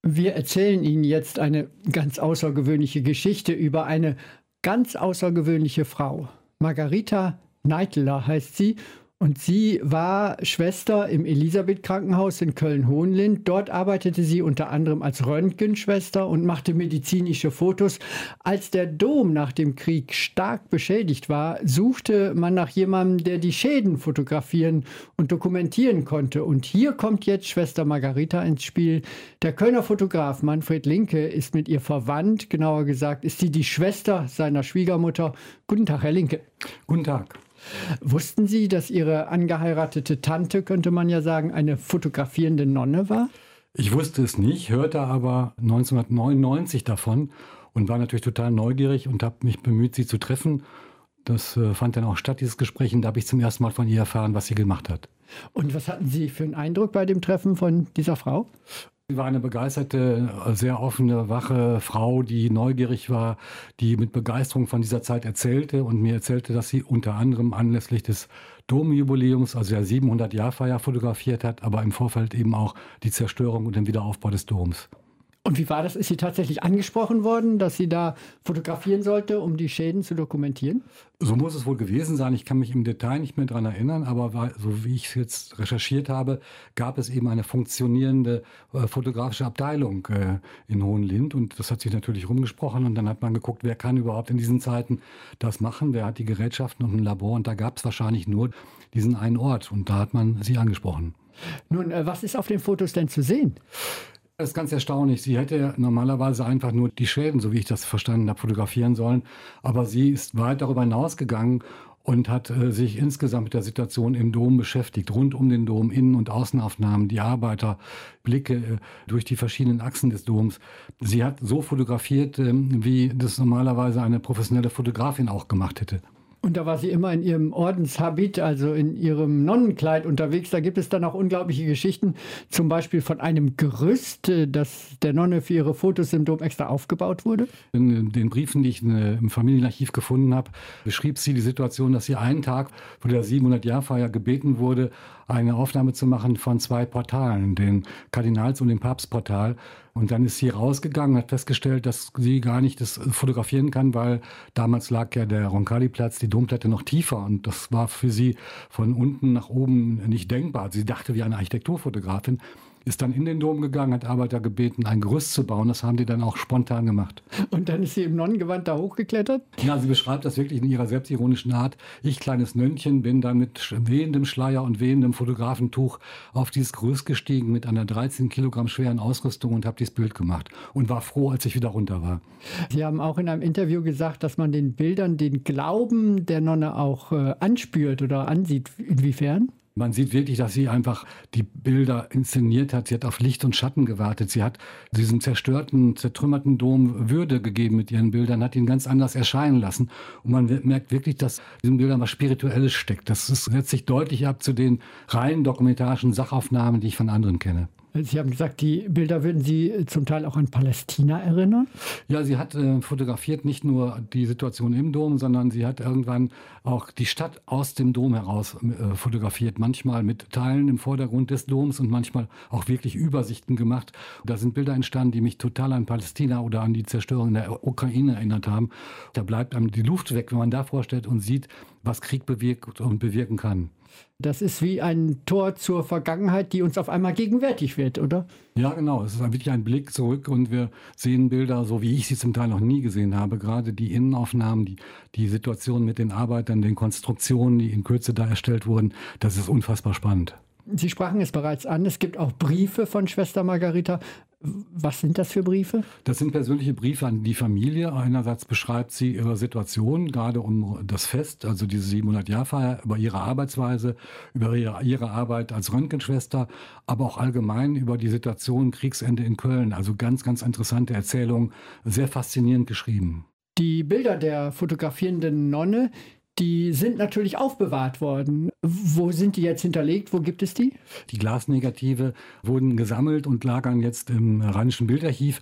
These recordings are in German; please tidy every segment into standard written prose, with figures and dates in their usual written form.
Wir erzählen Ihnen jetzt eine ganz außergewöhnliche Geschichte über eine ganz außergewöhnliche Frau. Margarita Neitler heißt sie. Und sie war Schwester im Elisabeth-Krankenhaus in Köln-Hohenlind. Dort arbeitete sie unter anderem als Röntgenschwester und machte medizinische Fotos. Als der Dom nach dem Krieg stark beschädigt war, suchte man nach jemandem, der die Schäden fotografieren und dokumentieren konnte. Und hier kommt jetzt Schwester Margarita ins Spiel. Der Kölner Fotograf Manfred Linke ist mit ihr verwandt. Genauer gesagt ist sie die Schwester seiner Schwiegermutter. Guten Tag, Herr Linke. Guten Tag. Wussten Sie, dass Ihre angeheiratete Tante, könnte man ja sagen, eine fotografierende Nonne war? Ich wusste es nicht, hörte aber 1999 davon und war natürlich total neugierig und habe mich bemüht, sie zu treffen. Das fand dann auch statt, dieses Gespräch, und da habe ich zum ersten Mal von ihr erfahren, was sie gemacht hat. Und was hatten Sie für einen Eindruck bei dem Treffen von dieser Frau? Sie war eine begeisterte, sehr offene, wache Frau, die neugierig war, die mit Begeisterung von dieser Zeit erzählte und mir erzählte, dass sie unter anderem anlässlich des Domjubiläums, also der 700-Jahr-Feier, fotografiert hat, aber im Vorfeld eben auch die Zerstörung und den Wiederaufbau des Doms. Und wie war das? Ist sie tatsächlich angesprochen worden, dass sie da fotografieren sollte, um die Schäden zu dokumentieren? So muss es wohl gewesen sein. Ich kann mich im Detail nicht mehr daran erinnern, aber so wie ich es jetzt recherchiert habe, gab es eben eine funktionierende fotografische Abteilung in Hohenlind. Und das hat sich natürlich rumgesprochen. Und dann hat man geguckt, wer kann überhaupt in diesen Zeiten das machen, wer hat die Gerätschaften und ein Labor. Und da gab es wahrscheinlich nur diesen einen Ort. Und da hat man sie angesprochen. Nun, was ist auf den Fotos denn zu sehen? Das ist ganz erstaunlich. Sie hätte normalerweise einfach nur die Schäden, so wie ich das verstanden habe, fotografieren sollen. Aber sie ist weit darüber hinausgegangen und hat sich insgesamt mit der Situation im Dom beschäftigt. Rund um den Dom, Innen- und Außenaufnahmen, die Arbeiterblicke durch die verschiedenen Achsen des Doms. Sie hat so fotografiert, wie das normalerweise eine professionelle Fotografin auch gemacht hätte. Und da war sie immer in ihrem Ordenshabit, also in ihrem Nonnenkleid unterwegs. Da gibt es dann auch unglaubliche Geschichten, zum Beispiel von einem Gerüst, das der Nonne für ihre Fotos im Dom extra aufgebaut wurde. In den Briefen, die ich im Familienarchiv gefunden habe, beschrieb sie die Situation, dass sie einen Tag vor der 700-Jahr-Feier gebeten wurde, eine Aufnahme zu machen von 2 Portalen, den Kardinals- und dem Papstportal. Und dann ist sie rausgegangen und hat festgestellt, dass sie gar nicht das fotografieren kann, weil damals lag ja der Roncalli-Platz, die Domplatte, noch tiefer. Und das war für sie von unten nach oben nicht denkbar. Sie dachte wie eine Architekturfotografin, ist dann in den Dom gegangen, hat Arbeiter gebeten, ein Gerüst zu bauen. Das haben die dann auch spontan gemacht. Und dann ist sie im Nonnengewand da hochgeklettert? Ja, sie beschreibt das wirklich in ihrer selbstironischen Art. Ich, kleines Nönnchen, bin dann mit wehendem Schleier und wehendem Fotografentuch auf dieses Gerüst gestiegen mit einer 13 Kilogramm schweren Ausrüstung und habe dieses Bild gemacht und war froh, als ich wieder runter war. Sie haben auch in einem Interview gesagt, dass man den Bildern den Glauben der Nonne auch anspürt oder ansieht. Inwiefern? Man sieht wirklich, dass sie einfach die Bilder inszeniert hat. Sie hat auf Licht und Schatten gewartet. Sie hat diesem zerstörten, zertrümmerten Dom Würde gegeben mit ihren Bildern, hat ihn ganz anders erscheinen lassen. Und man merkt wirklich, dass in diesen Bildern was Spirituelles steckt. Das setzt sich deutlich ab zu den rein dokumentarischen Sachaufnahmen, die ich von anderen kenne. Sie haben gesagt, die Bilder würden Sie zum Teil auch an Palästina erinnern? Ja, sie hat fotografiert nicht nur die Situation im Dom, sondern sie hat irgendwann auch die Stadt aus dem Dom heraus fotografiert. Manchmal mit Teilen im Vordergrund des Doms und manchmal auch wirklich Übersichten gemacht. Da sind Bilder entstanden, die mich total an Palästina oder an die Zerstörung in der Ukraine erinnert haben. Da bleibt einem die Luft weg, wenn man da vorstellt und sieht, was Krieg bewirkt und bewirken kann. Das ist wie ein Tor zur Vergangenheit, die uns auf einmal gegenwärtig wird, oder? Ja, genau. Es ist wirklich ein Blick zurück und wir sehen Bilder, so wie ich sie zum Teil noch nie gesehen habe. Gerade die Innenaufnahmen, die Situation mit den Arbeitern, den Konstruktionen, die in Kürze da erstellt wurden, das ist unfassbar spannend. Sie sprachen es bereits an, es gibt auch Briefe von Schwester Margarita. Was sind das für Briefe? Das sind persönliche Briefe an die Familie. Einerseits beschreibt sie ihre Situation, gerade um das Fest, also diese 700-Jahr-Feier, über ihre Arbeitsweise, über ihre Arbeit als Röntgenschwester, aber auch allgemein über die Situation Kriegsende in Köln. Also ganz, ganz interessante Erzählung, sehr faszinierend geschrieben. Die Bilder der fotografierenden Nonne, die sind natürlich aufbewahrt worden. Wo sind die jetzt hinterlegt? Wo gibt es die? Die Glasnegative wurden gesammelt und lagern jetzt im Rheinischen Bildarchiv.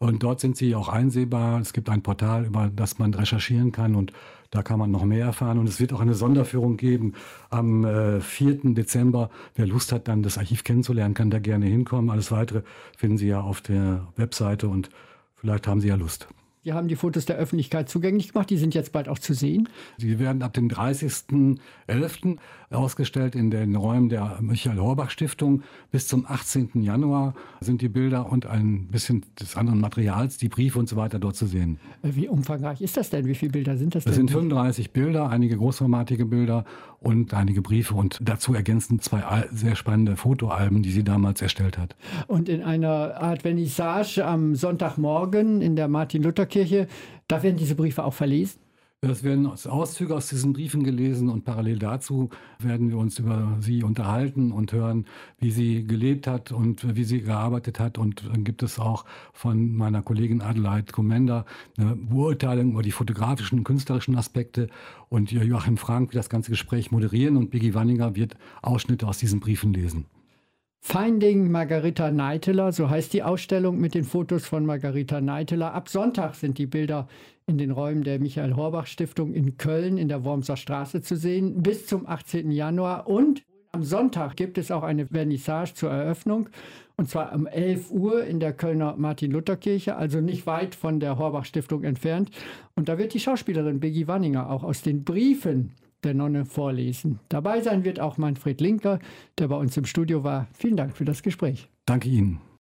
Und dort sind sie auch einsehbar. Es gibt ein Portal, über das man recherchieren kann und da kann man noch mehr erfahren. Und es wird auch eine Sonderführung geben am 4. Dezember. Wer Lust hat, dann das Archiv kennenzulernen, kann da gerne hinkommen. Alles Weitere finden Sie ja auf der Webseite und vielleicht haben Sie ja Lust. Sie haben die Fotos der Öffentlichkeit zugänglich gemacht. Die sind jetzt bald auch zu sehen. Sie werden ab dem 30.11. ausgestellt in den Räumen der Michael-Horbach-Stiftung. Bis zum 18. Januar sind die Bilder und ein bisschen des anderen Materials, die Briefe und so weiter dort zu sehen. Wie umfangreich ist das denn? Wie viele Bilder sind das denn? Es sind 35 Bilder, einige großformatige Bilder und einige Briefe und dazu ergänzend 2 sehr spannende Fotoalben, die sie damals erstellt hat. Und in einer Art Vernissage am Sonntagmorgen in der Martin-Luther-Kirche, da werden diese Briefe auch verlesen? Es werden Auszüge aus diesen Briefen gelesen und parallel dazu werden wir uns über sie unterhalten und hören, wie sie gelebt hat und wie sie gearbeitet hat. Und dann gibt es auch von meiner Kollegin Adelheid Komenda eine Beurteilung über die fotografischen und künstlerischen Aspekte. Und Joachim Frank wird das ganze Gespräch moderieren und Biggie Wanninger wird Ausschnitte aus diesen Briefen lesen. Finding Margarita Neiteler, so heißt die Ausstellung mit den Fotos von Margarita Neiteler. Ab Sonntag sind die Bilder in den Räumen der Michael-Horbach-Stiftung in Köln in der Wormser Straße zu sehen, bis zum 18. Januar. Und am Sonntag gibt es auch eine Vernissage zur Eröffnung, und zwar um 11 Uhr in der Kölner Martin-Luther-Kirche, also nicht weit von der Horbach-Stiftung entfernt. Und da wird die Schauspielerin Biggie Wanninger auch aus den Briefen der Nonne vorlesen. Dabei sein wird auch Manfred Linker, der bei uns im Studio war. Vielen Dank für das Gespräch. Danke Ihnen.